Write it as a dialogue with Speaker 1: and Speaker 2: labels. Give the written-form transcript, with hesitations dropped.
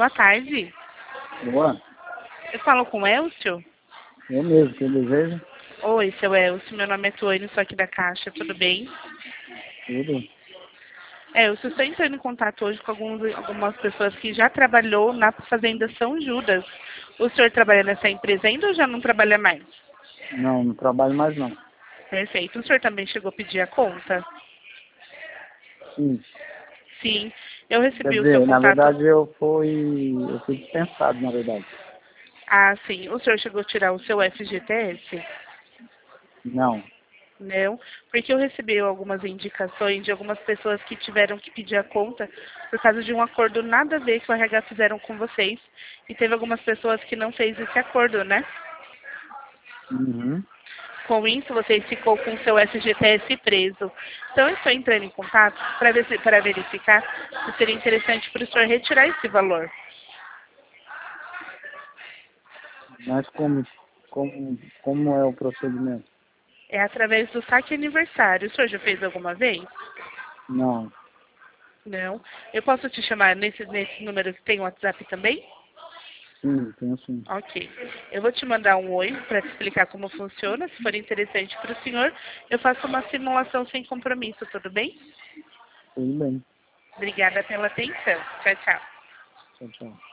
Speaker 1: Boa tarde.
Speaker 2: Boa.
Speaker 1: Eu falo com o Elcio?
Speaker 2: Eu mesmo, quem deseja?
Speaker 1: Oi, seu Elcio. Meu nome é Tuane, sou aqui da Caixa. Tudo bem?
Speaker 2: Tudo.
Speaker 1: Eu estou entrando em contato hoje com algumas pessoas que já trabalhou na Fazenda São Judas. O senhor trabalha nessa empresa ainda ou já não trabalha mais?
Speaker 2: Não, não trabalho mais não.
Speaker 1: Perfeito. O senhor também chegou a pedir a conta?
Speaker 2: Sim.
Speaker 1: Sim. Eu
Speaker 2: Quer
Speaker 1: recebi o seu
Speaker 2: dizer, na
Speaker 1: contato.
Speaker 2: verdade eu fui dispensado, na verdade.
Speaker 1: Ah, sim. O senhor chegou a tirar o seu FGTS?
Speaker 2: Não.
Speaker 1: Não, porque eu recebi algumas indicações de algumas pessoas que tiveram que pedir a conta por causa de um acordo nada a ver que o RH fizeram com vocês. E teve algumas pessoas que não fez esse acordo, né?
Speaker 2: Uhum.
Speaker 1: Com isso, você ficou com o seu FGTS preso. Então, eu estou entrando em contato para verificar se seria interessante para o senhor retirar esse valor.
Speaker 2: Mas como é o procedimento?
Speaker 1: É através do saque aniversário. O senhor já fez alguma vez?
Speaker 2: Não.
Speaker 1: Não. Eu posso te chamar nesse número que tem o WhatsApp também?
Speaker 2: Sim, tenho sim.
Speaker 1: Ok. Eu vou te mandar um oi para te explicar como funciona. Se for interessante para o senhor, eu faço uma simulação sem compromisso, tudo bem?
Speaker 2: Tudo bem.
Speaker 1: Obrigada pela atenção. Tchau, tchau.
Speaker 2: Tchau, tchau.